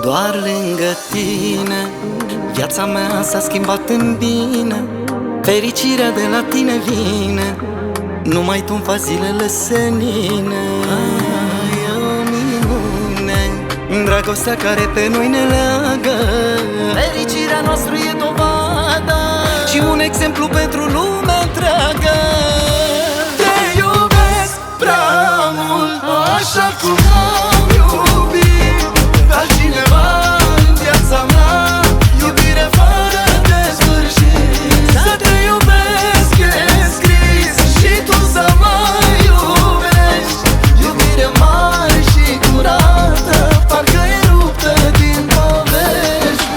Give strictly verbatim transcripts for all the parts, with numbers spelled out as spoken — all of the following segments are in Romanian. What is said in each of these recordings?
Doar lângă tine viața mea s-a schimbat în bine. Fericirea de la tine vine, numai tu-mi faci zilele senine. Ai, e o minune, dragostea care pe noi ne leagă. Fericirea noastră e dovadă și un exemplu pentru lumea întreagă. Te iubesc prea mult, așa cum am iubit altcineva în viața mea. Iubire fără de sfârșit. Să te iubesc e scris și tu să mă iubești. Iubire mare și curată, parcă e ruptă din povești.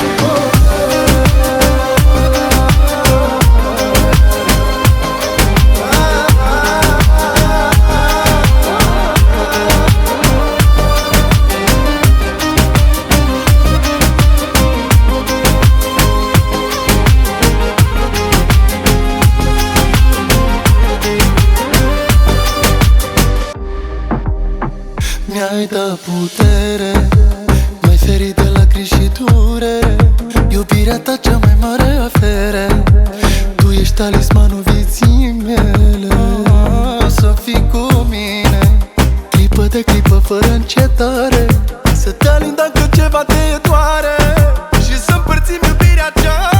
Mi-ai dat putere, m-ai ferit de lacrimi și durere. Iubirea ta cea mai mare afere, tu ești talismanul vieții mele. O să fii cu mine, clipă de clipă fără încetare. Să te alin dacă ceva te doare și să împărțim iubirea cea